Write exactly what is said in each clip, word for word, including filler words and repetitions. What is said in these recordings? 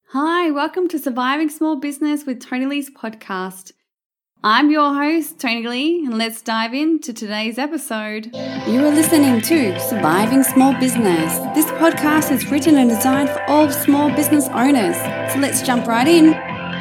Hi, welcome to Surviving Small Business with Tony Lee's podcast. I'm your host, Tony Lee, and let's dive into today's episode. You are listening to Surviving Small Business. This podcast is written and designed for all small business owners. So let's jump right in.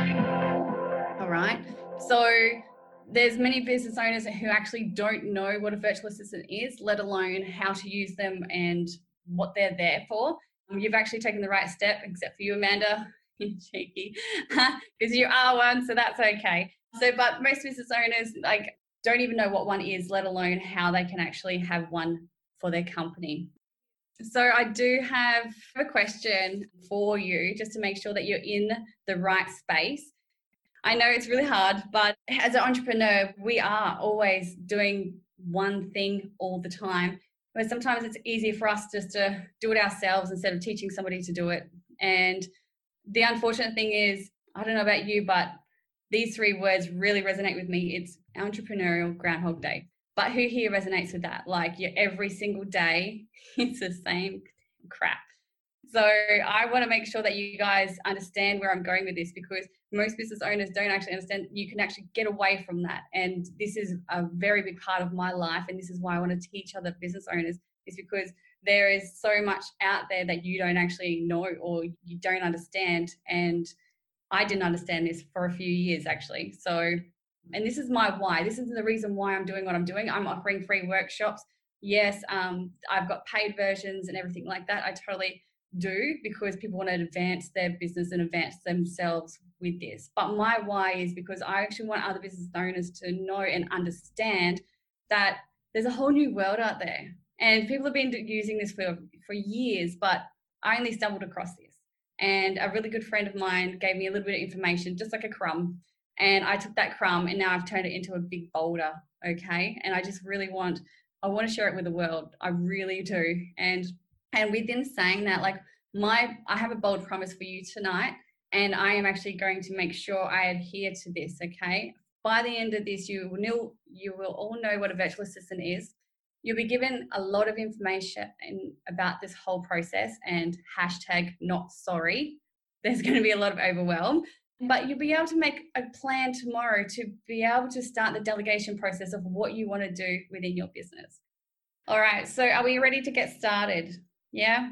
All right. So there's many business owners who actually don't know what a virtual assistant is, let alone how to use them and what they're there for. You've actually taken the right step, except for you, Amanda. Cheeky, because you are one, so that's okay. So, but most business owners like don't even know what one is, let alone how they can actually have one for their company. So I do have a question for you, just to make sure that you're in the right space. I know it's really hard, but as an entrepreneur, we are always doing one thing all the time. But sometimes it's easier for us just to do it ourselves instead of teaching somebody to do it. And the unfortunate thing is, I don't know about you, but these three words really resonate with me. It's entrepreneurial Groundhog Day. But who here resonates with that? Like, you're every single day, it's the same crap. So I want to make sure that you guys understand where I'm going with this, because most business owners don't actually understand you can actually get away from that. And this is a very big part of my life. And this is why I want to teach other business owners, is because there is so much out there that you don't actually know or you don't understand. And I didn't understand this for a few years, actually. So, and this is my why. This is the reason why I'm doing what I'm doing. I'm offering free workshops. Yes, um, I've got paid versions and everything like that. I totally do, because people want to advance their business and advance themselves with this. But my why is because I actually want other business owners to know and understand that there's a whole new world out there. And people have been using this for, for years, but I only stumbled across this. And a really good friend of mine gave me a little bit of information, just like a crumb. And I took that crumb and now I've turned it into a big boulder, okay? And I just really want, I want to share it with the world. I really do. And and within saying that, like my, I have a bold promise for you tonight, and I am actually going to make sure I adhere to this, okay? By the end of this, you will, you will all know what a virtual assistant is. You'll be given a lot of information in, about this whole process, and hashtag not sorry. There's going to be a lot of overwhelm, but you'll be able to make a plan tomorrow to be able to start the delegation process of what you want to do within your business. All right, so are we ready to get started? Yeah.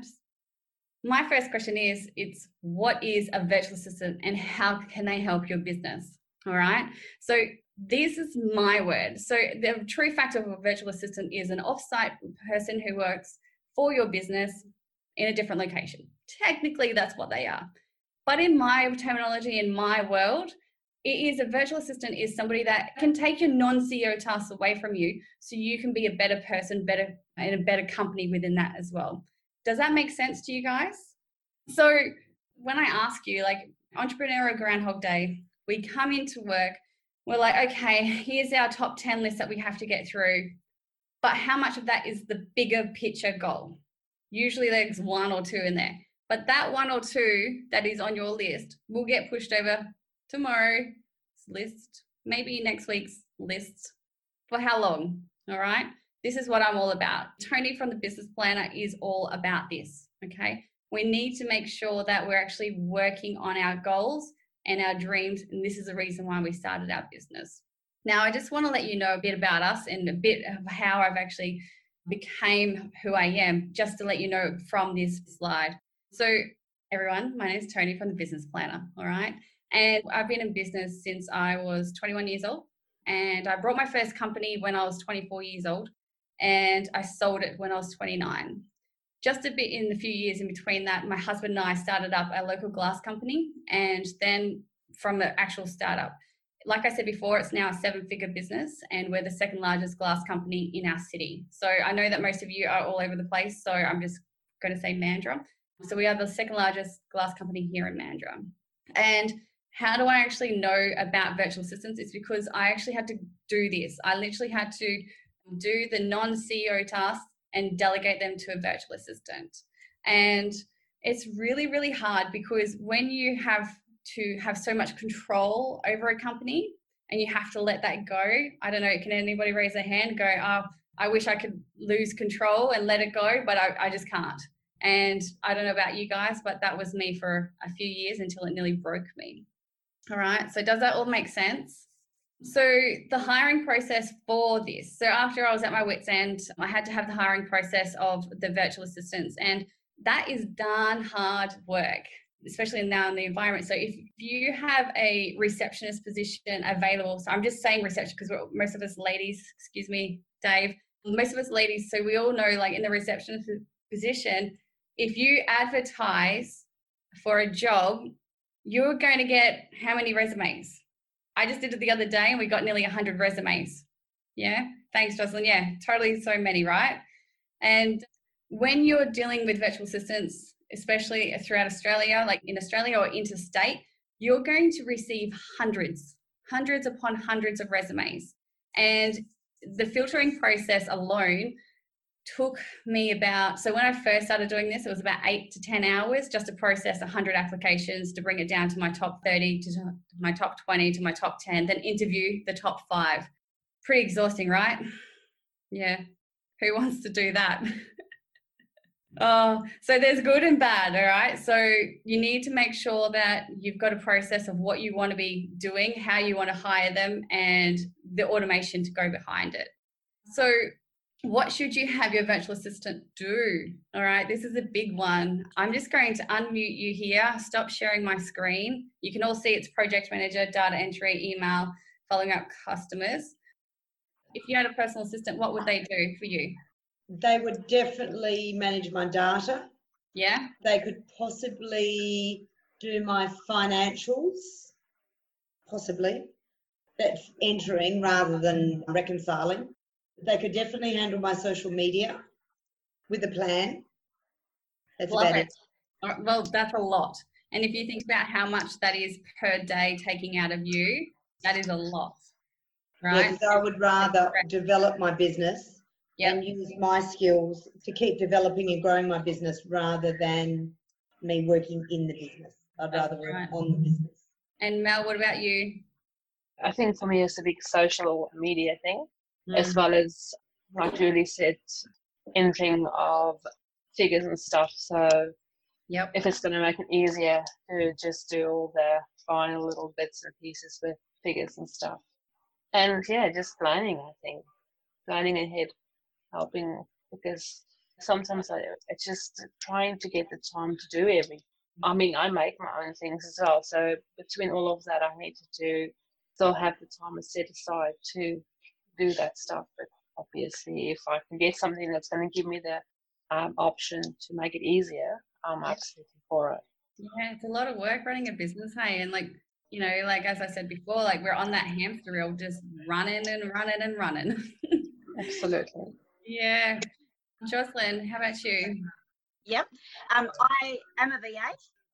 My first question is, it's what is a virtual assistant and how can they help your business? All right. So this is my word. So the true fact of a virtual assistant is an off-site person who works for your business in a different location. Technically, that's what they are. But in my terminology, in my world, it is a virtual assistant is somebody that can take your non-C E O tasks away from you so you can be a better person, better in a better company within that as well. Does that make sense to you guys? So when I ask you, like, entrepreneurial Groundhog Day, we come into work, we're like, okay, here's our top ten list that we have to get through. But how much of that is the bigger picture goal? Usually there's one or two in there. But that one or two that is on your list will get pushed over tomorrow's list, maybe next week's list. For how long? All right. This is what I'm all about. Tony from the Business Planner is all about this. Okay. We need to make sure that we're actually working on our goals and our dreams. And this is the reason why we started our business. Now, I just want to let you know a bit about us and a bit of how I've actually became who I am, just to let you know from this slide. So everyone, my name is Tony from the Business Planner. All right. And I've been in business since I was twenty-one years old. And I brought my first company when I was twenty-four years old. And I sold it when I was twenty-nine. Just a bit in the few years in between that, my husband and I started up a local glass company. And then from the actual startup, like I said before, it's now a seven-figure business, and we're the second largest glass company in our city. So I know that most of you are all over the place, so I'm just going to say Mandurah. So we are the second largest glass company here in Mandurah. And how do I actually know about virtual assistants? It's because I actually had to do this. I literally had to do the non-C E O tasks and delegate them to a virtual assistant. And it's really, really hard, because when you have to have so much control over a company and you have to let that go, I don't know, can anybody raise their hand and go, oh, I wish I could lose control and let it go, but I, I just can't. And I don't know about you guys, but that was me for a few years until it nearly broke me. All right. So does that all make sense? So the hiring process for this. So after I was at my wit's end, I had to have the hiring process of the virtual assistants, and that is darn hard work, especially now in the environment. So if you have a receptionist position available, so I'm just saying reception because most of us ladies, excuse me, Dave, most of us ladies, so we all know, like in the receptionist position, if you advertise for a job, you're going to get how many resumes? I just did it the other day and we got nearly one hundred resumes. Yeah. Thanks, Jocelyn. Yeah, totally so many, right? And when you're dealing with virtual assistants, especially throughout Australia, like in Australia or interstate, you're going to receive hundreds, hundreds upon hundreds of resumes. And the filtering process alone took me about, so when I first started doing this, it was about eight to ten hours just to process one hundred applications, to bring it down to my top thirty, to my top twenty, to my top ten, then interview the top five. Pretty exhausting, right? Yeah. Who wants to do that? Oh, so there's good and bad, all right? So you need to make sure that you've got a process of what you want to be doing, how you want to hire them, and the automation to go behind it. So what should you have your virtual assistant do? All right, this is a big one. I'm just going to unmute you here, stop sharing my screen. You can all see it's project manager, data entry, email, following up customers. If you had a personal assistant, what would they do for you? They would definitely manage my data. Yeah. They could possibly do my financials, possibly. That's entering rather than reconciling. They could definitely handle my social media with a plan. That's Love about it. it. Well, that's a lot. And if you think about how much that is per day taking out of you, that is a lot, right? Yes, I would rather develop my business yep. and use my skills to keep developing and growing my business rather than me working in the business. I'd that's rather work right. on the business. And Mel, what about you? I think for me it's a big social media thing. Mm. As well as, like Julie said, entering of figures and stuff. So yep. if it's going to make it easier to just do all the final little bits and pieces with figures and stuff. And yeah, just planning, I think. Planning ahead, helping, because sometimes I, it's just trying to get the time to do everything. I mean, I make my own things as well. So between all of that, I need to do, still have the time set aside to do that stuff. But obviously if I can get something that's going to give me the um, option to make it easier, I'm absolutely for it. Yeah, it's a lot of work running a business, hey, and like, you know, like as I said before, like we're on that hamster wheel, just running and running and running. Absolutely. Yeah. Jocelyn, how about you? Yep. Um, I am a V A.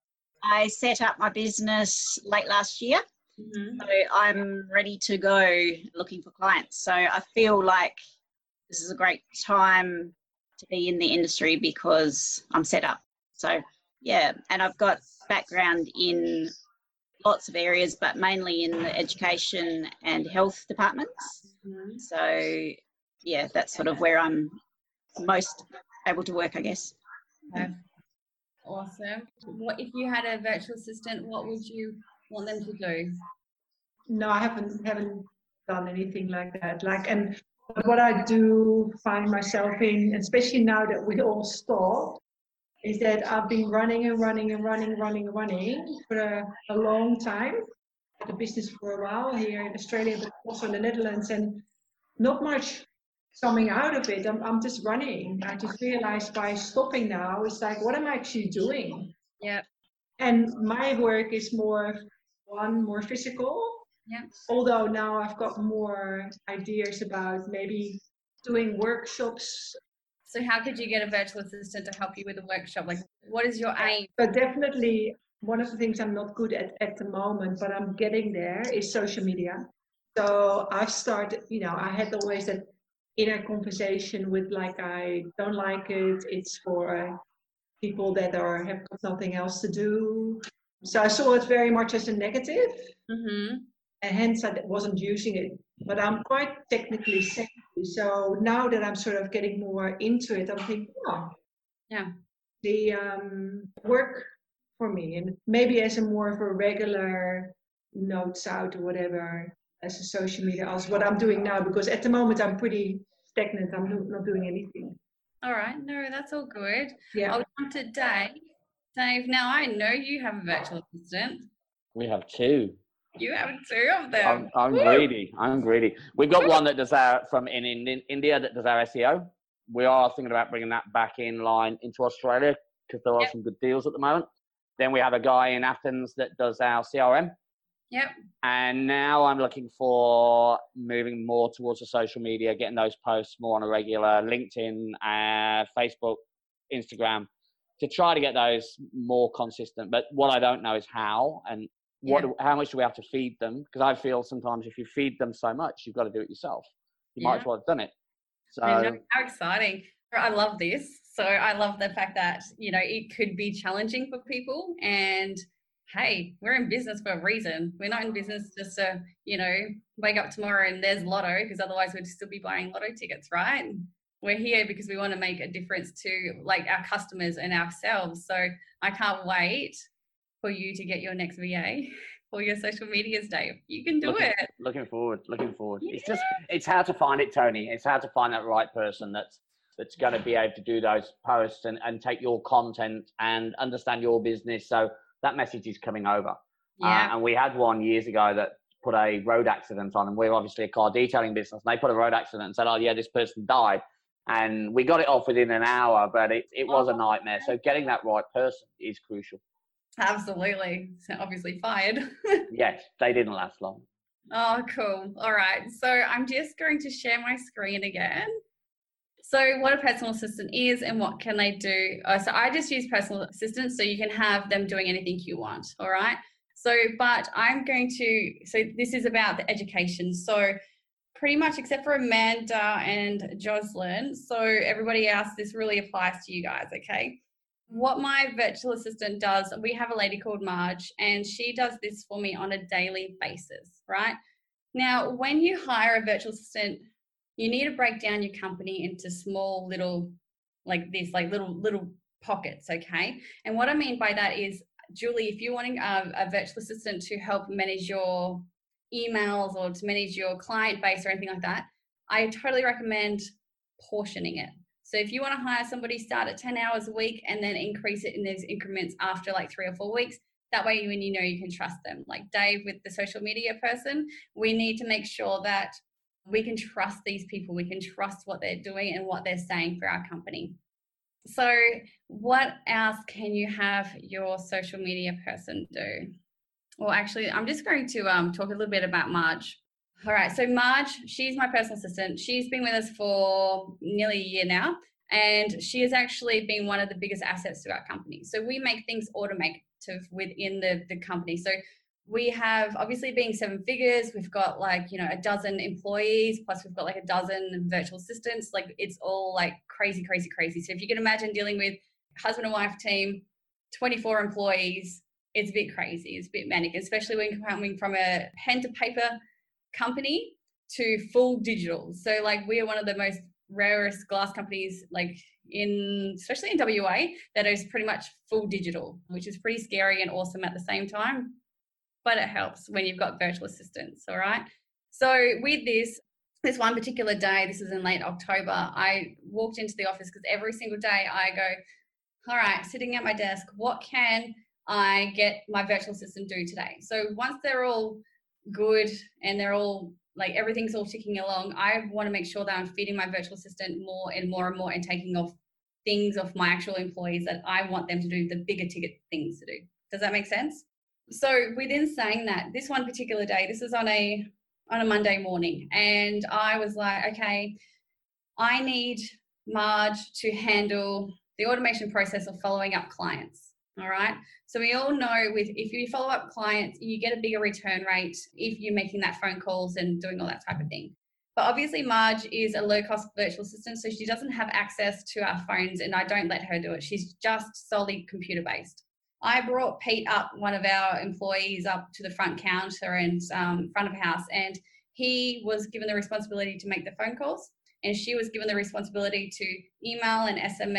I set up my business late last year. Mm-hmm. So I'm ready to go looking for clients. So I feel like this is a great time to be in the industry because I'm set up. So yeah, and I've got background in lots of areas, but mainly in the education and health departments. Mm-hmm. So yeah, that's sort of where I'm most able to work, I guess. Okay. Awesome. What if you had a virtual assistant, what would you want them to do? No, I haven't haven't done anything like that. Like, and what I do find myself in, especially now that we all stopped, is that I've been running and running and running, running, running for a, a long time. Had the business for a while here in Australia, but also in the Netherlands, and not much coming out of it. I'm I'm just running. I just realized by stopping now, it's like, what am I actually doing? Yeah. And my work is more one, more physical. Yeah. Although now I've got more ideas about maybe doing workshops. So how could you get a virtual assistant to help you with a workshop? Like, what is your aim? But definitely one of the things I'm not good at at the moment, but I'm getting there, is social media. So I've started, you know, I had always that inner conversation with like, I don't like it. It's for people that are have got nothing else to do. So I saw it very much as a negative. Mm-hmm. And hence I wasn't using it, but I'm quite technically savvy. So now that I'm sort of getting more into it, I'm thinking, oh, yeah, actually um, work for me, and maybe as a more of a regular notes out or whatever as a social media as what I'm doing now, because at the moment I'm pretty stagnant. I'm not, not doing anything. All right, no, that's all good. Yeah. I'll come to Dave. Dave, now I know you have a virtual assistant. We have two. You have two of them. I'm, I'm greedy. I'm greedy. We've got one that does our from in, in India that does our S E O. We are thinking about bringing that back in line into Australia because there are Yep. some good deals at the moment. Then we have a guy in Athens that does our C R M. Yep. And now I'm looking for moving more towards the social media, getting those posts more on a regular, LinkedIn, uh, Facebook, Instagram, to try to get those more consistent. But what I don't know is how and what, Yeah. how much do we have to feed them? Because I feel sometimes if you feed them so much, you've got to do it yourself. You might Yeah. as well have done it. So I know, how exciting. I love this. So I love the fact that, you know, it could be challenging for people. And hey, we're in business for a reason. We're not in business just to, you know, wake up tomorrow and there's lotto, because otherwise we'd still be buying lotto tickets, right? We're here because we want to make a difference to like our customers and ourselves. So I can't wait for you to get your next V A for your social medias, Dave. You can do looking, it. Looking forward, looking forward. Yeah. It's just, it's how to find it, Tony. It's how to find that right person that's that's going to be able to do those posts and, and take your content and understand your business. So that message is coming over. Yeah. Uh, and we had one years ago that put a road accident on, and we're obviously a car detailing business. And they put a road accident and said, oh yeah, this person died. And we got it off within an hour, but it, it was a nightmare. So getting that right person is crucial. Absolutely. So obviously fired. Yes, they didn't last long. Oh, cool. All right. So I'm just going to share my screen again. So what a personal assistant is and what can they do. Uh, so I just use personal assistants so you can have them doing anything you want. All right. So, but I'm going to, so this is about the education. So pretty much except for Amanda and Jocelyn. So everybody else, this really applies to you guys. Okay. What my virtual assistant does, we have a lady called Marge, and she does this for me on a daily basis, right? Now, when you hire a virtual assistant, you need to break down your company into small little, like this, like little, little pockets, okay? And what I mean by that is, Julie, if you're wanting a, a virtual assistant to help manage your emails or to manage your client base or anything like that, I totally recommend portioning it. So if you want to hire somebody, start at ten hours a week and then increase it in those increments after like three or four weeks. That way, when you know you can trust them. Like Dave with the social media person, we need to make sure that we can trust these people. We can trust what they're doing and what they're saying for our company. So what else can you have your social media person do? Well, actually, I'm just going to um, talk a little bit about Marge. All right, so Marge, she's my personal assistant. She's been with us for nearly a year now, and she has actually been one of the biggest assets to our company. So we make things automated within the, the company. So we have, obviously being seven figures, we've got like, you know, a dozen employees, plus we've got like a dozen virtual assistants. Like it's all like crazy, crazy, crazy. So if you can imagine dealing with husband and wife team, twenty-four employees, it's a bit crazy, it's a bit manic, especially when coming from a pen to paper company to full digital. So like we are one of the most rarest glass companies, like in, especially in W A, that is pretty much full digital, which is pretty scary and awesome at the same time. But it helps when you've got virtual assistants, all right? So with this, this one particular day, this is in late October, I walked into the office because every single day I go, all right, sitting at my desk, what can I get my virtual assistant do today? So once they're all good and they're all, like everything's all ticking along, I want to make sure that I'm feeding my virtual assistant more and more and more and taking off things off my actual employees that I want them to do, the bigger ticket things to do. Does that make sense? So within saying that, this one particular day, this is on a on a Monday morning, and I was like, okay, I need Marge to handle the automation process of following up clients. All right. So we all know with if you follow up clients, you get a bigger return rate if you're making that phone calls and doing all that type of thing. But obviously Marge is a low cost virtual assistant, so she doesn't have access to our phones, and I don't let her do it. She's just solely computer based. I brought Pete up, one of our employees, up to the front counter and um, front of house, and he was given the responsibility to make the phone calls, and she was given the responsibility to email and S M S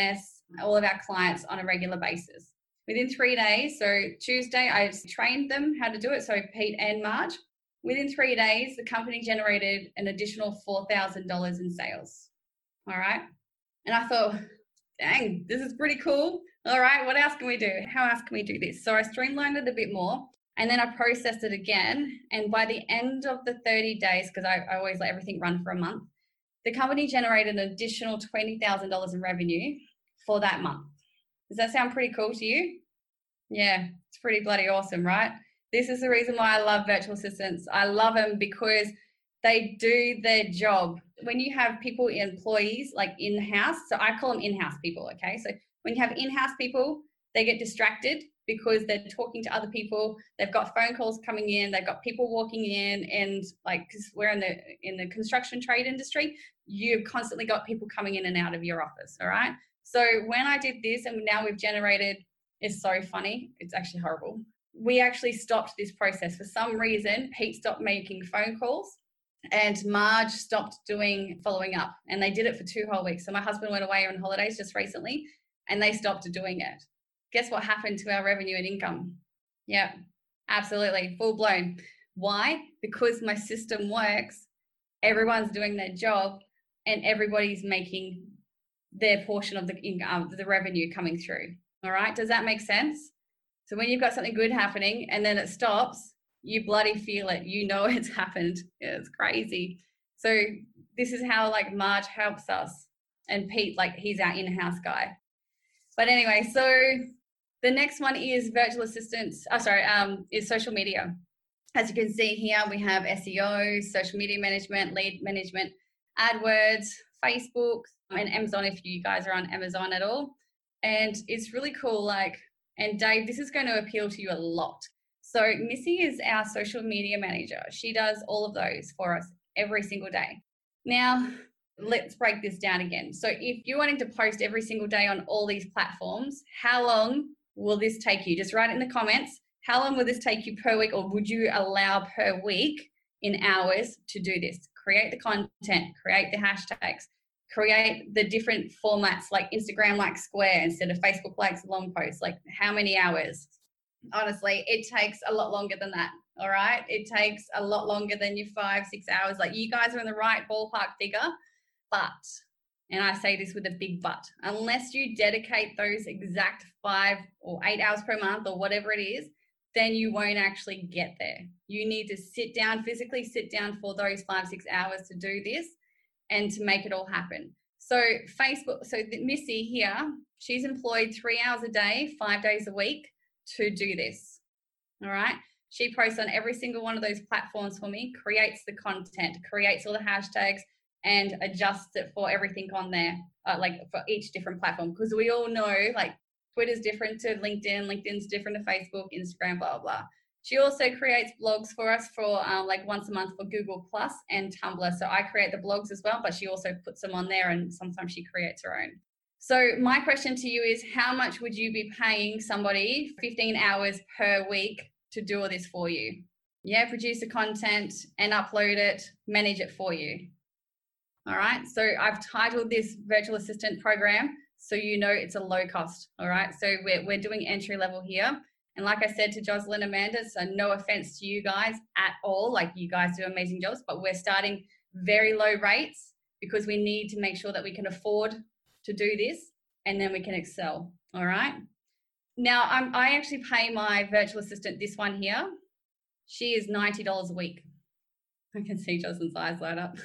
all of our clients on a regular basis. Within three days, so Tuesday, I trained them how to do it, so Pete and Marge. Within three days, the company generated an additional four thousand dollars in sales. All right. And I thought, dang, this is pretty cool. All right, what else can we do? How else can we do this? So I streamlined it a bit more, and then I processed it again. And by the end of the thirty days, because I, I always let everything run for a month, the company generated an additional twenty thousand dollars in revenue for that month. Does that sound pretty cool to you? Yeah, it's pretty bloody awesome, right? This is the reason why I love virtual assistants. I love them because they do their job. When you have people, employees, like in-house, so I call them in-house people, okay? So when you have in-house people, they get distracted because they're talking to other people. They've got phone calls coming in. They've got people walking in, and like, because we're in the in the construction trade industry, you've constantly got people coming in and out of your office, all right? So when I did this, and now we've generated, it's so funny. It's actually horrible. We actually stopped this process. For some reason, Pete stopped making phone calls and Marge stopped doing following up, and they did it for two whole weeks. So my husband went away on holidays just recently and they stopped doing it. Guess what happened to our revenue and income? Yeah, absolutely, full blown. Why? Because my system works, everyone's doing their job, and everybody's making their portion of the income, the revenue coming through. All right, does that make sense? So when you've got something good happening and then it stops, you bloody feel it. You know it's happened. It's crazy. So this is how like Marge helps us, and Pete, like he's our in-house guy. But anyway, so the next one is virtual assistants. Oh, sorry, um, is social media. As you can see here, we have S E O, social media management, lead management, AdWords, Facebook, and Amazon if you guys are on Amazon at all. And it's really cool. Like, and Dave, this is going to appeal to you a lot. So Missy is our social media manager. She does all of those for us every single day. Now, let's break this down again. So if you're wanting to post every single day on all these platforms, how long will this take you? Just write it in the comments. How long will this take you per week, or would you allow per week in hours to do this? Create the content, create the hashtags, create the different formats, like Instagram like square instead of Facebook likes long posts. Like how many hours? Honestly, it takes a lot longer than that. All right. It takes a lot longer than your five, six hours. Like you guys are in the right ballpark figure, but, and I say this with a big but, unless you dedicate those exact five or eight hours per month or whatever it is, then you won't actually get there. You need to sit down, physically sit down for those five, six hours to do this and to make it all happen. So Facebook, so Missy here, she's employed three hours a day, five days a week to do this. All right. She posts on every single one of those platforms for me, creates the content, creates all the hashtags, and adjusts it for everything on there, uh, like for each different platform. Because we all know, like, Twitter's different to LinkedIn, LinkedIn's different to Facebook, Instagram, blah, blah. She also creates blogs for us for um, like once a month for Google Plus and Tumblr. So I create the blogs as well, but she also puts them on there, and sometimes she creates her own. So my question to you is, how much would you be paying somebody fifteen hours per week to do all this for you? Yeah, produce the content and upload it, manage it for you. All right, so I've titled this virtual assistant program so you know it's a low cost. All right, so we're, we're doing entry level here. And like I said to Jocelyn, Amanda, so no offense to you guys at all, like you guys do amazing jobs, but we're starting very low rates because we need to make sure that we can afford to do this, and then we can excel. All right. Now I'm, I actually pay my virtual assistant, this one here. She is ninety dollars a week. I can see Jocelyn's eyes light up.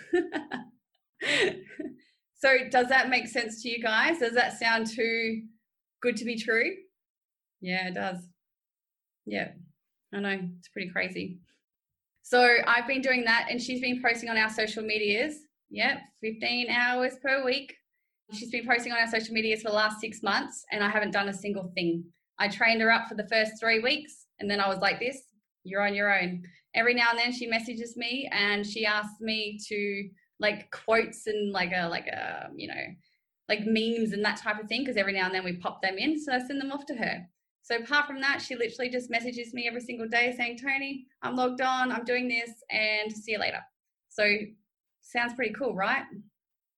So does that make sense to you guys? Does that sound too good to be true? Yeah, it does. Yeah, I know, it's pretty crazy. So I've been doing that, and she's been posting on our social medias. Yeah, fifteen hours per week. She's been posting on our social medias for the last six months, and I haven't done a single thing. I trained her up for the first three weeks, and then I was like this, you're on your own. Every now and then she messages me, and she asks me to like quotes and like a, like a, you know, like memes and that type of thing, because every now and then we pop them in, so I send them off to her. So apart from that, she literally just messages me every single day saying, Tony, I'm logged on, I'm doing this, and see you later. So sounds pretty cool, right?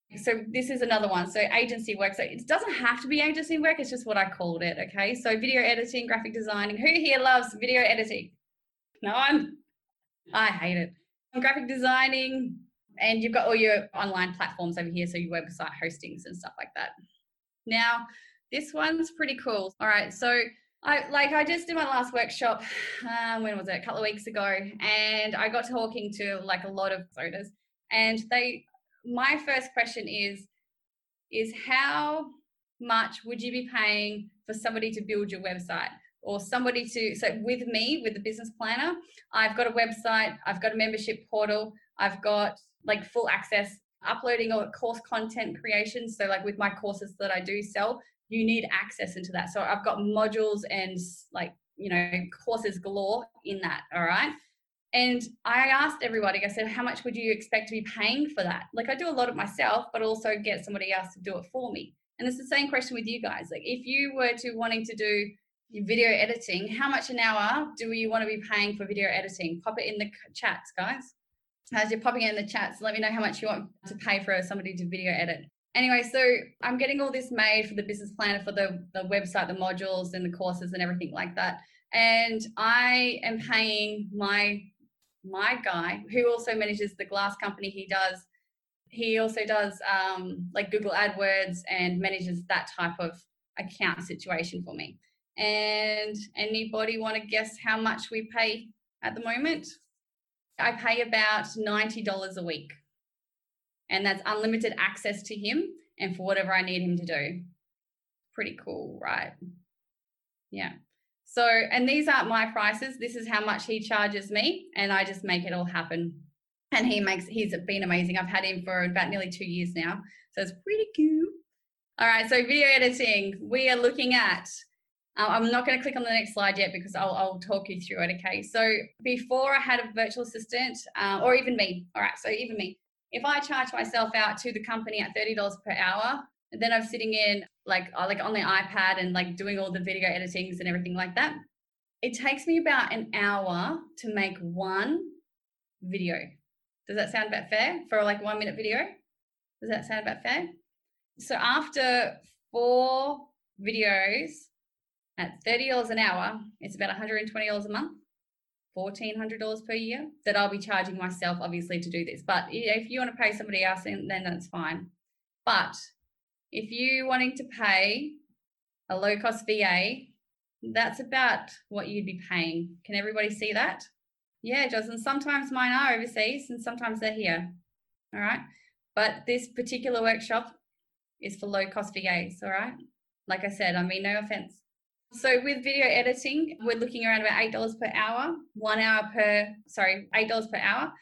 So this is another one. So agency work. So it doesn't have to be agency work. It's just what I called it. Okay. So video editing, graphic designing. Who here loves video editing? No one? I hate it. Graphic designing, and you've got all your online platforms over here. So your website hostings and stuff like that. Now, this one's pretty cool. All right. So I like I just did my last workshop. Um, when was it? A couple of weeks ago. And I got talking to like a lot of owners, and they, my first question is, is how much would you be paying for somebody to build your website, or somebody to, so with me, with the business planner, I've got a website, I've got a membership portal, I've got like full access, uploading or course content creation. So like with my courses that I do sell, you need access into that. So I've got modules and like, you know, courses galore in that. All right. And I asked everybody, I said, how much would you expect to be paying for that? Like I do a lot of myself, but also get somebody else to do it for me. And it's the same question with you guys. Like if you were to wanting to do video editing, how much an hour do you want to be paying for video editing? Pop it in the chats, guys. As you're popping it in the chats, let me know how much you want to pay for somebody to video edit. Anyway, so I'm getting all this made for the business planner, for the, the website, the modules and the courses and everything like that. And I am paying my my guy, who also manages the glass company. He does, he also does um, like Google AdWords and manages that type of account situation for me. And anybody want to guess how much we pay at the moment? I pay about ninety dollars a week. And that's unlimited access to him and for whatever I need him to do. Pretty cool, right? Yeah. So, and these aren't my prices. This is how much he charges me, and I just make it all happen. And he makes, he's been amazing. I've had him for about nearly two years now. So it's pretty cool. All right. So video editing, we are looking at, uh, I'm not going to click on the next slide yet because I'll, I'll talk you through it. Okay. So before I had a virtual assistant, uh, or even me. All right. So even me, if I charge myself out to the company at thirty dollars per hour, and then I'm sitting in like, like on the iPad and like doing all the video editings and everything like that, it takes me about an hour to make one video. Does that sound about fair for like one minute video? Does that sound about fair? So after four videos at thirty dollars an hour, it's about one hundred twenty dollars a month, fourteen hundred dollars per year that I'll be charging myself obviously to do this. But if you want to pay somebody else, then that's fine. But if you wanting to pay a low cost V A, that's about what you'd be paying. Can everybody see that? Yeah, Jocelyn, sometimes mine are overseas and sometimes they're here. All right. But this particular workshop is for low cost V As. All right. Like I said, I mean, no offense. So with video editing, we're looking around about eight dollars per hour, one hour per, sorry, eight dollars per hour.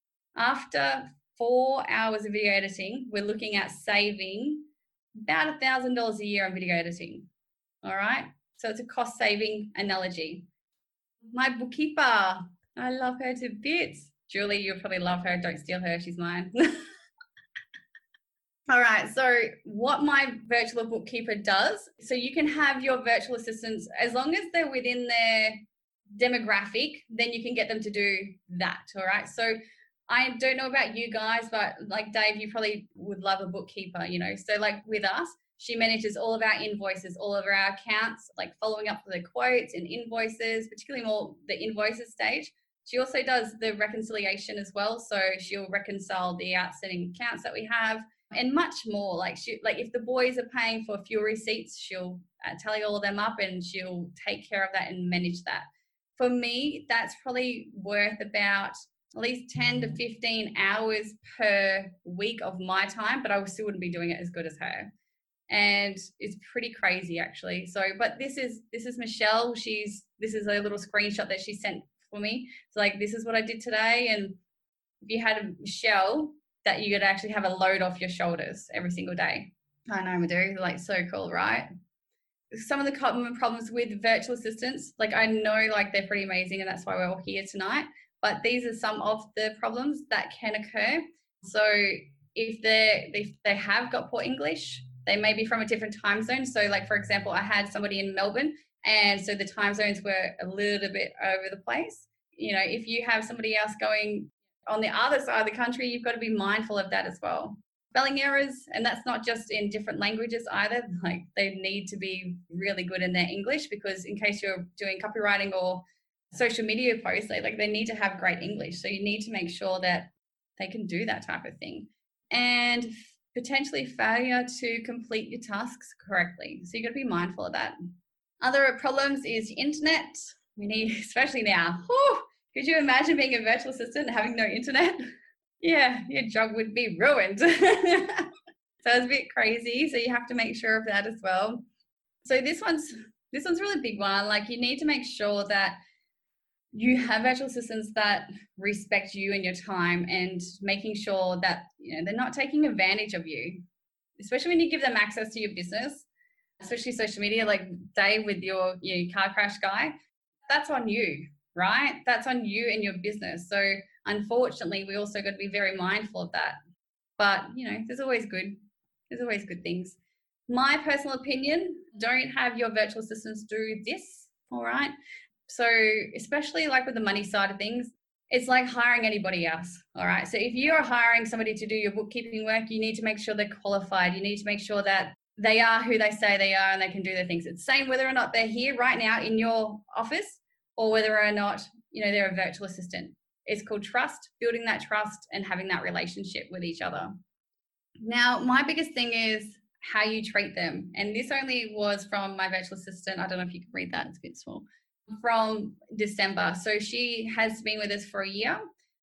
After four hours of video editing, we're looking at saving about one thousand dollars a year on video editing. All right. So it's a cost saving analogy. My bookkeeper, I love her to bits. Julie, you'll probably love her. Don't steal her. She's mine. All right. So what my virtual bookkeeper does, so you can have your virtual assistants, as long as they're within their demographic, then you can get them to do that. All right. So I don't know about you guys, but like Dave, you probably would love a bookkeeper, you know. So like with us, she manages all of our invoices, all of our accounts, like following up with the quotes and invoices, particularly more the invoices stage. She also does the reconciliation as well. So she'll reconcile the outstanding accounts that we have and much more. Like she, like if the boys are paying for fuel receipts, she'll uh, tally all of them up and she'll take care of that and manage that. For me, that's probably worth about at least ten to fifteen hours per week of my time, but I still wouldn't be doing it as good as her. And it's pretty crazy actually. So, but this is, this is Michelle. She's, this is a little screenshot that she sent for me. So like, this is what I did today. And if you had a Michelle, that you could actually have a load off your shoulders every single day. I know, Madhu, like so cool, right? Some of the common problems with virtual assistants, like I know like they're pretty amazing and that's why we're all here tonight. But these are some of the problems that can occur. So if they if they have got poor English, they may be from a different time zone. So like, for example, I had somebody in Melbourne and so the time zones were a little bit over the place. You know, if you have somebody else going on the other side of the country, you've got to be mindful of that as well. spelling errors, and that's not just in different languages either. Like they need to be really good in their English, because in case you're doing copywriting or social media posts, they, like they need to have great English. So you need to make sure that they can do that type of thing. And potentially failure to complete your tasks correctly. So you've got to be mindful of that. Other problems is internet. We need, especially now, whew, could you imagine being a virtual assistant and having no internet? Yeah, your job would be ruined. So it's a bit crazy. So you have to make sure of that as well. So this one's, this one's really big one. Like you need to make sure that you have virtual assistants that respect you and your time, and making sure that, you know, they're not taking advantage of you, especially when you give them access to your business, especially social media, like Dave with your, your car crash guy. That's on you, right? That's on you and your business. So unfortunately, we also got to be very mindful of that. But, you know, there's always good, there's always good things. My personal opinion, don't have your virtual assistants do this, all right? So especially like with the money side of things, it's like hiring anybody else, all right? So if you're hiring somebody to do your bookkeeping work, you need to make sure they're qualified. You need to make sure that they are who they say they are and they can do their things. It's the same whether or not they're here right now in your office or whether or not, you know, they're a virtual assistant. It's called trust, building that trust and having that relationship with each other. Now, my biggest thing is how you treat them. And this only was from my virtual assistant. I don't know if you can read that, it's a bit small. From December. So she has been with us for a year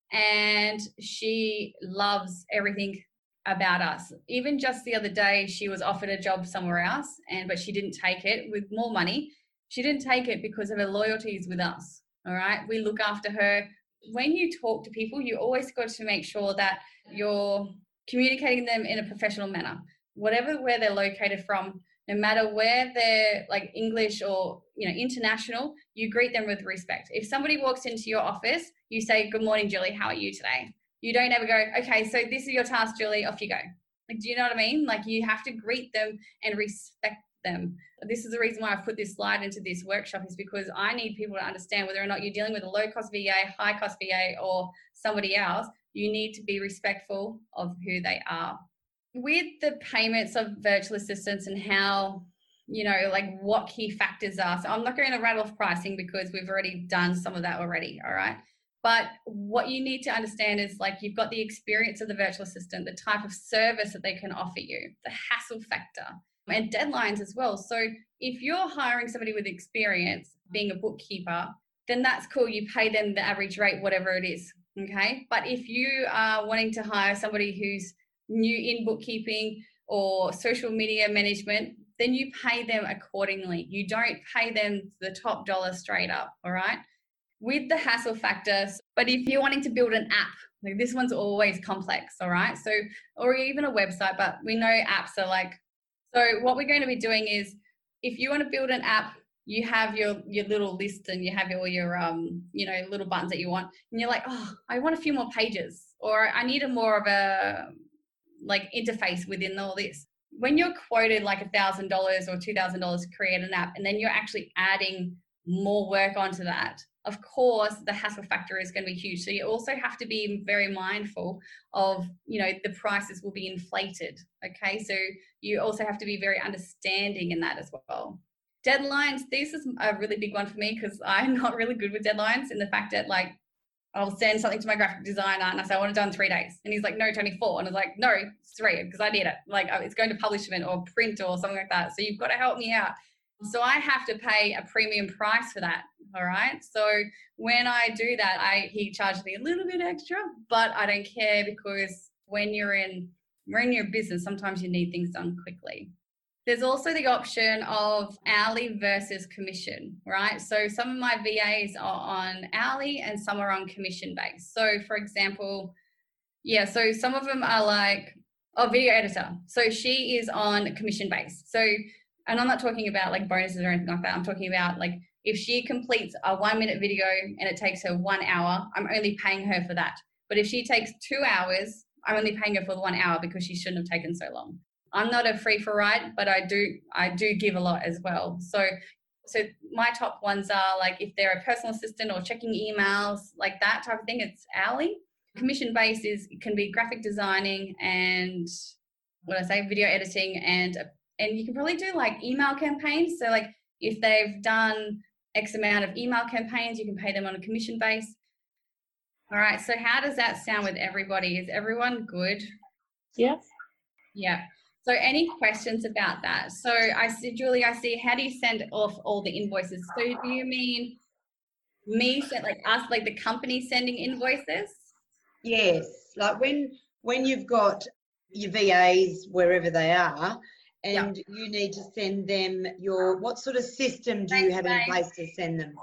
and she loves everything about us. Even just the other day, she was offered a job somewhere else, and but she didn't take it with more money. She didn't take it because of her loyalties with us. All right. We look after her. When you talk to people, you always got to make sure that you're communicating them in a professional manner, whatever where they're located from, no matter where they're like English or, you know, international, you greet them with respect. If somebody walks into your office, you say, "Good morning, Julie. How are you today?" You don't ever go, "Okay, so this is your task, Julie, off you go." Like, do you know what I mean? Like you have to greet them and respect them. This is the reason why I've put this slide into this workshop, is because I need people to understand whether or not you're dealing with a low cost V A, high cost V A, or somebody else, you need to be respectful of who they are. With the payments of virtual assistants and how, you know, like what key factors are. So I'm not going to rattle off pricing because we've already done some of that already. All right. But what you need to understand is like you've got the experience of the virtual assistant, the type of service that they can offer you, the hassle factor, and deadlines as well. So if you're hiring somebody with experience being a bookkeeper, then that's cool. You pay them the average rate, whatever it is. Okay. But if you are wanting to hire somebody who's new in bookkeeping or social media management, then you pay them accordingly. You don't pay them the top dollar straight up. All right. With the hassle factors, but if you're wanting to build an app, like this one's always complex, all right? So, or even a website, but we know apps are like, so what we're going to be doing is if you want to build an app, you have your, your little list and you have all your, um, you know, little buttons that you want. And you're like, oh, I want a few more pages, or I need a more of a like interface within all this. When you're quoted like a thousand dollars or two thousand dollars to create an app, and then you're actually adding more work onto that, of course, the hassle factor is going to be huge. So you also have to be very mindful of, you know, the prices will be inflated. Okay. So you also have to be very understanding in that as well. Deadlines. This is a really big one for me because I'm not really good with deadlines, in the fact that like I'll send something to my graphic designer and I say, I want it done in three days. And he's like, no, twenty-four. And I was like, no, it's three because I need it. Like it's going to publishment or print or something like that. So you've got to help me out. So I have to pay a premium price for that. All right. So when I do that, I he charges me a little bit extra, but I don't care, because when you're in, we're in your business, sometimes you need things done quickly. There's also the option of hourly versus commission, right? So some of my V As are on hourly and some are on commission based. So for example, yeah, so some of them are like, oh, video editor. So she is on commission based. So, and I'm not talking about like bonuses or anything like that. I'm talking about like if she completes a one minute video and it takes her one hour, I'm only paying her for that. But if she takes two hours, I'm only paying her for the one hour because she shouldn't have taken so long. I'm not a free for ride, but I do I do give a lot as well. So so my top ones are like if they're a personal assistant or checking emails, like that type of thing, it's hourly. Commission based is can be graphic designing and what I say, video editing, and and you can probably do like email campaigns. So like if they've done X amount of email campaigns, you can pay them on a commission base. All right. So how does that sound with everybody? Is everyone good? Yeah. Yeah. So any questions about that? So I see, Julie, I see, how do you send off all the invoices? So do you mean me, like us, like the company sending invoices? Yes. Like when when you've got your V As wherever they are, and yep. you need to send them your, what sort of system do you have in place to send them?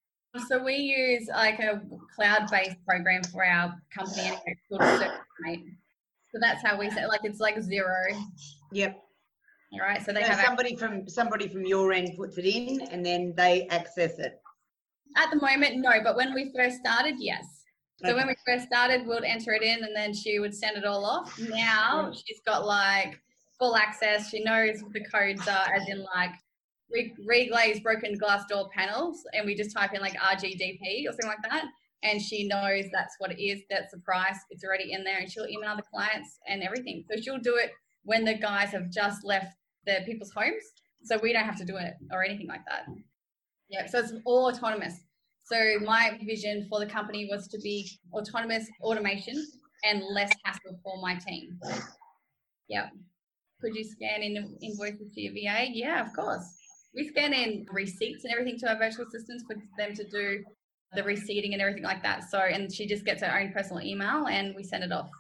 So we use like a cloud-based program for our company anyway, called Circulate. So that's how we say, like, it's like Xero. Yep. All right. So they so have somebody from somebody from your end puts it in, and then they access it. At the moment, no. But when we first started, yes. So okay. when we first started, we'd enter it in, and then she would send it all off. Now yeah. she's got like full access. She knows what the codes are, as in like reglazed broken glass door panels, and we just type in like R G D P or something like that. And she knows that's what it is, that's the price, it's already in there, and she'll email the clients and everything. So she'll do it when the guys have just left their people's homes, so we don't have to do it or anything like that. Yeah, so it's all autonomous. So my vision for the company was to be autonomous automation and less hassle for my team. Yeah. Could you scan in invoices to your V A? Yeah, of course. We scan in receipts and everything to our virtual assistants for them to do the receipting and everything like that. So, and she just gets her own personal email and we send it off.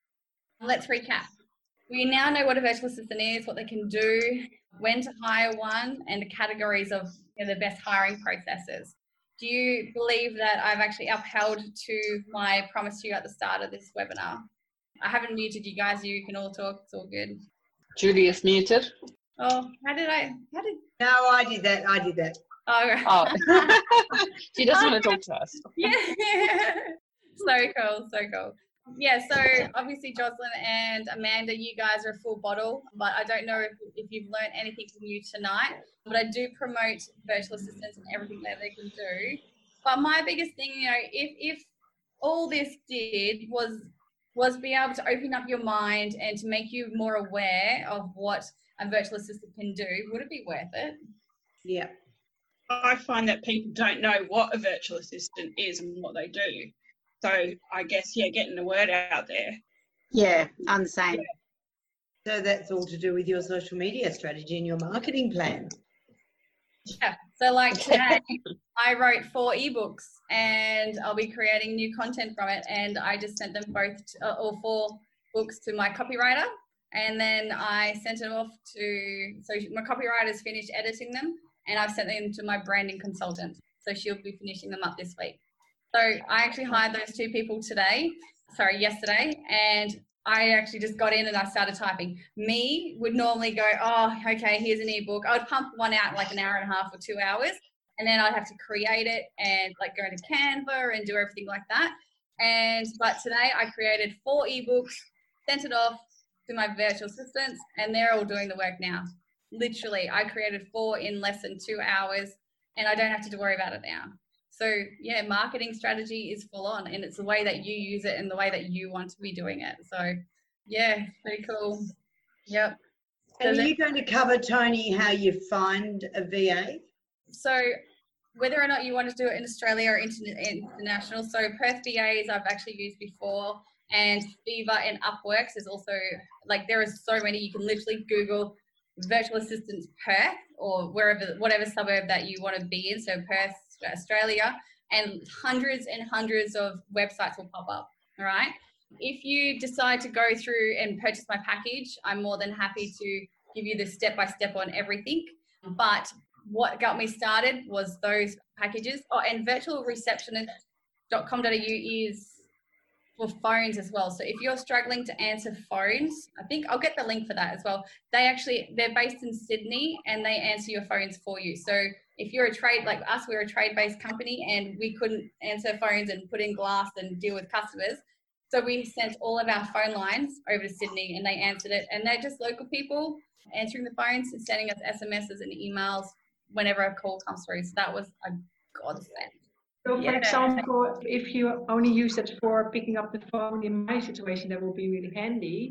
Let's recap. We now know what a virtual assistant is, what they can do, when to hire one, and the categories of, you know, the best hiring processes. Do you believe that I've actually upheld to my promise to you at the start of this webinar? I haven't muted you guys. You can all talk. It's all good. Julie is muted. Oh, how did I? How did? No, I did that. I did that. Oh, oh. She doesn't want to talk to us. Yeah. So cool. So cool. Yeah. So obviously, Jocelyn and Amanda, you guys are a full bottle, but I don't know if, if you've learned anything from you tonight. But I do promote virtual assistants and everything that they can do. But my biggest thing, you know, if if all this did was was be able to open up your mind and to make you more aware of what a virtual assistant can do, would it be worth it? Yeah. I find that people don't know what a virtual assistant is and what they do. So I guess, yeah, getting the word out there. Yeah, I'm the same. Yeah. So that's all to do with your social media strategy and your marketing plan. Yeah. So like today, I wrote four ebooks and I'll be creating new content from it. And I just sent them both, to, uh, all four books to my copywriter. And then I sent it off to, so my copywriter's finished editing them. And I've sent them to my branding consultant. So she'll be finishing them up this week. So I actually hired those two people today, sorry, yesterday. And I actually just got in and I started typing. Me would normally go, oh, okay, here's an ebook. I would pump one out in like an hour and a half or two hours. And then I'd have to create it and like go into Canva and do everything like that. And, but today I created four ebooks, sent it off to my virtual assistants, and they're all doing the work now. Literally, I created four in less than two hours and I don't have to worry about it now. So yeah, marketing strategy is full on, and it's the way that you use it and the way that you want to be doing it. So yeah, pretty cool. Yep. And so are you going to cover, Tony, how you find a V A? So whether or not you want to do it in Australia or international, so Perth V As I've actually used before, and Fiverr and Upworks is also, like, there are so many. You can literally Google virtual assistants Perth or wherever, whatever suburb that you want to be in, so Perth, Australia, and hundreds and hundreds of websites will pop up. All right. If you decide to go through and purchase my package, I'm more than happy to give you the step-by-step on everything. But what got me started was those packages. Oh, and virtual receptionist dot com dot a u is for phones as well. So if you're struggling to answer phones, I think I'll get the link for that as well. They actually, they're based in Sydney and they answer your phones for you. So if you're a trade, like us, we're a trade-based company and we couldn't answer phones and put in glass and deal with customers. So we sent all of our phone lines over to Sydney and they answered it. And they're just local people answering the phones and sending us S M Ses and emails whenever a call comes through. So that was a godsend. So for Yeah. example, if you only use it for picking up the phone, in my situation, that will be really handy.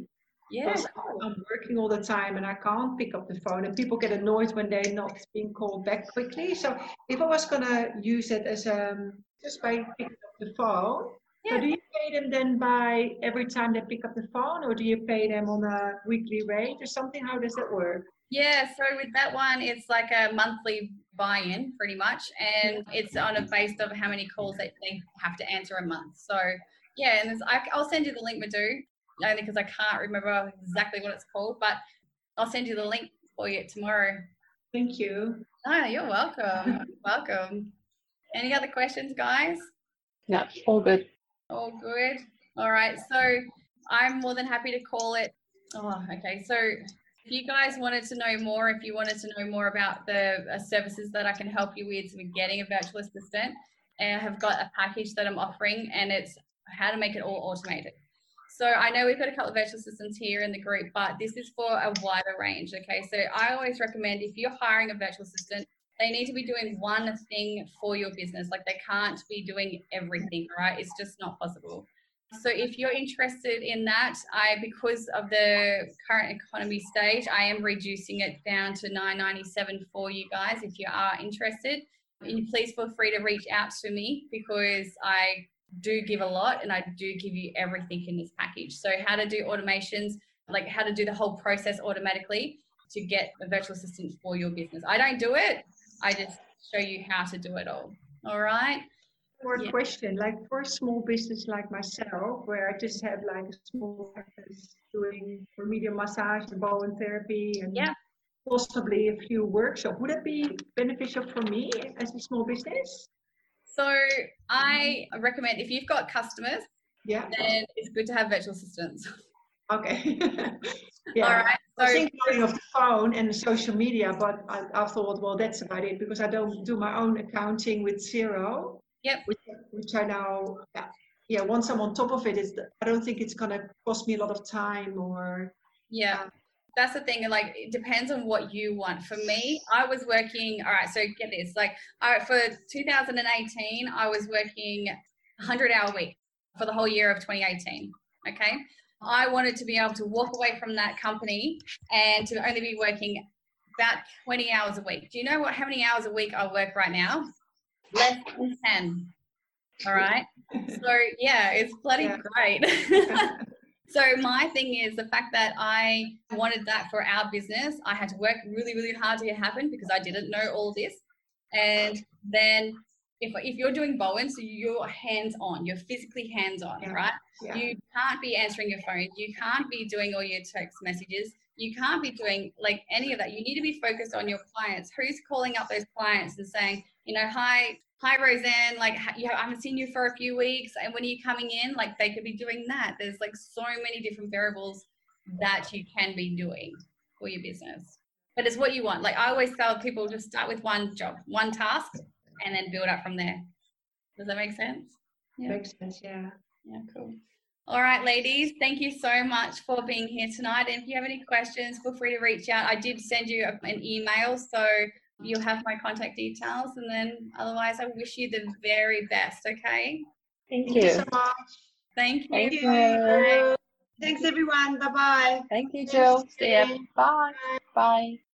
Yeah. Because I'm working all the time and I can't pick up the phone, and people get annoyed when they're not being called back quickly. So if I was gonna use it as um just by picking up the phone, Yeah. so do you pay them then by every time they pick up the phone, or do you pay them on a weekly rate or something? How does that work? Yeah, so with that one, it's like a monthly buy-in pretty much, and it's on a base of how many calls that they have to answer a month. So yeah, and there's, I, I'll send you the link, Madhu, only because I can't remember exactly what it's called, but I'll send you the link for you tomorrow. Thank you. Oh, you're welcome. Welcome. Any other questions, guys? No, all good. All good. All right. So I'm more than happy to call it. Oh, okay. So if you guys wanted to know more, if you wanted to know more about the uh, services that I can help you with with getting a virtual assistant, I have got a package that I'm offering, and it's how to make it all automated. So I know we've got a couple of virtual assistants here in the group, but this is for a wider range. Okay. So I always recommend, if you're hiring a virtual assistant, they need to be doing one thing for your business. Like, they can't be doing everything, right? It's just not possible. So if you're interested in that, I, because of the current economy stage, I am reducing it down to nine ninety-seven for you guys. If you are interested, and please feel free to reach out to me, because I do give a lot and I do give you everything in this package. So how to do automations, like how to do the whole process automatically to get a virtual assistant for your business. I don't do it. I just show you how to do it all. All right. More Yeah. question, like for a small business like myself, where I just have like a small practice doing remedial massage and Bowen therapy and Yeah. possibly a few workshops, would it be beneficial for me as a small business? So I recommend, if you've got customers, yeah, then it's good to have virtual assistants. Okay. Yeah. All right. So, I So think going off the phone and the social media, but I, I thought, well, that's about it, because I don't do my own accounting with Xero. Yep. Which, which I now, yeah, yeah. Once I'm on top of it, is I don't think it's gonna cost me a lot of time or. Yeah. Uh, That's the thing, like, it depends on what you want. For me, I was working, all right, so get this, like, all right, for two thousand eighteen, I was working a hundred hour week for the whole year of twenty eighteen, okay? I wanted to be able to walk away from that company and to only be working about twenty hours a week. Do you know what, how many hours a week I work right now? Less than ten, all right? So, yeah, it's bloody Yeah. great. So my thing is the fact that I wanted that for our business. I had to work really, really hard to get it happen, because I didn't know all this. And then if, if you're doing Bowen, so you're hands-on, you're physically hands-on, Yeah. right? Yeah. You can't be answering your phone. You can't be doing all your text messages. You can't be doing like any of that. You need to be focused on your clients. Who's calling up those clients and saying, you know, hi, hi, Roseanne, like, you I haven't seen you for a few weeks, and when are you coming in? Like, they could be doing that. There's like so many different variables that you can be doing for your business. But it's what you want. Like, I always tell people, just start with one job, one task, and then build up from there. Does that make sense? Yeah. Makes sense, yeah. Yeah, cool. All right, ladies, thank you so much for being here tonight. And if you have any questions, feel free to reach out. I did send you an email, so you'll have my contact details. And then otherwise, I wish you the very best, okay? Thank, Thank you. you so much. Thank you. Thank you. Bye. Thanks, everyone. Bye bye. Thank you, Jill. See ya. Bye. Bye.